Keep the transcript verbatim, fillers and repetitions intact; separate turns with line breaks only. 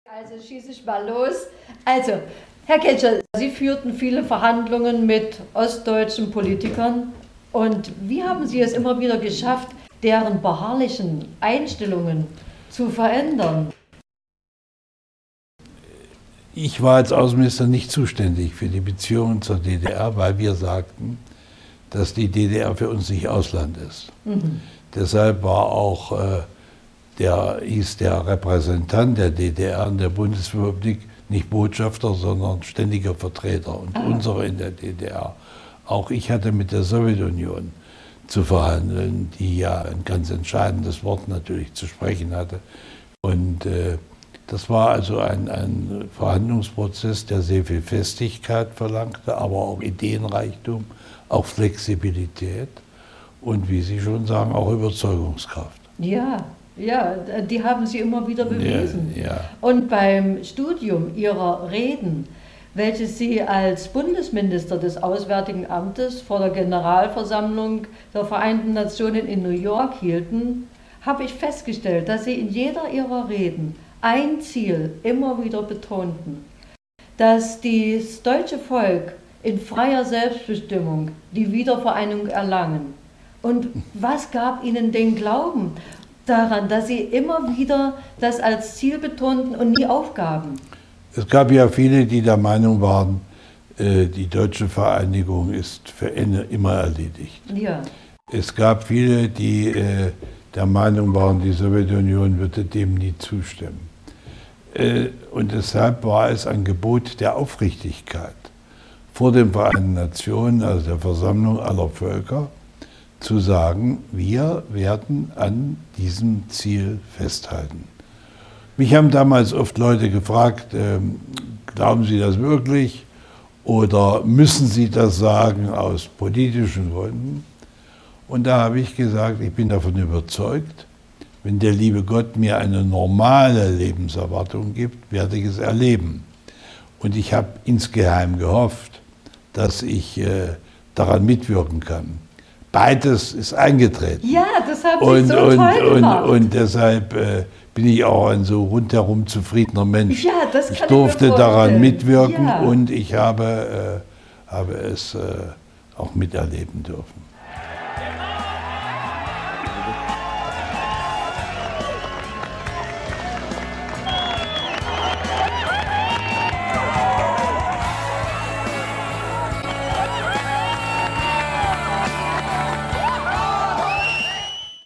Also schieße ich mal los. Also, Herr Ketscher, Sie führten viele Verhandlungen mit ostdeutschen Politikern. Und wie haben Sie es immer wieder geschafft, deren beharrlichen Einstellungen zu verändern?
Ich war als Außenminister nicht zuständig für die Beziehungen zur D D R, weil wir sagten, dass die D D R für uns nicht Ausland ist. Mhm. Deshalb war auch äh, der, hieß der Repräsentant der D D R in der Bundesrepublik nicht Botschafter, sondern ständiger Vertreter und ah. unsere in der D D R. Auch ich hatte mit der Sowjetunion zu verhandeln, die ja ein ganz entscheidendes Wort natürlich zu sprechen hatte. Und äh, das war also ein, ein Verhandlungsprozess, der sehr viel Festigkeit verlangte, aber auch Ideenreichtum, auch Flexibilität und, wie Sie schon sagen, auch Überzeugungskraft.
Ja, ja, die haben Sie immer wieder bewiesen.
Ja, ja.
Und beim Studium Ihrer Reden, welches Sie als Bundesminister des Auswärtigen Amtes vor der Generalversammlung der Vereinten Nationen in New York hielten, habe ich festgestellt, dass Sie in jeder Ihrer Reden ein Ziel immer wieder betonten, dass das deutsche Volk in freier Selbstbestimmung die Wiedervereinigung erlangen. Und was gab Ihnen den Glauben daran, dass Sie immer wieder das als Ziel betonten und nie aufgaben?
Es gab ja viele, die der Meinung waren, die deutsche Vereinigung ist für immer erledigt.
Ja.
Es gab viele, die der Meinung waren, die Sowjetunion würde dem nie zustimmen. Und deshalb war es ein Gebot der Aufrichtigkeit vor den Vereinten Nationen, also der Versammlung aller Völker, zu sagen, wir werden an diesem Ziel festhalten. Mich haben damals oft Leute gefragt, äh, glauben Sie das wirklich oder müssen Sie das sagen aus politischen Gründen? Und da habe ich gesagt, ich bin davon überzeugt, wenn der liebe Gott mir eine normale Lebenserwartung gibt, werde ich es erleben. Und ich habe insgeheim gehofft, dass ich äh, daran mitwirken kann. Beides ist eingetreten.
Ja, das habe
ich
und, so
und,
toll
und,
gemacht.
Und deshalb äh, bin ich auch ein so rundherum zufriedener Mensch.
Ja, das kann
ich durfte
ich mir
daran mitwirken
ja.
und ich habe, äh, habe es äh, auch miterleben dürfen.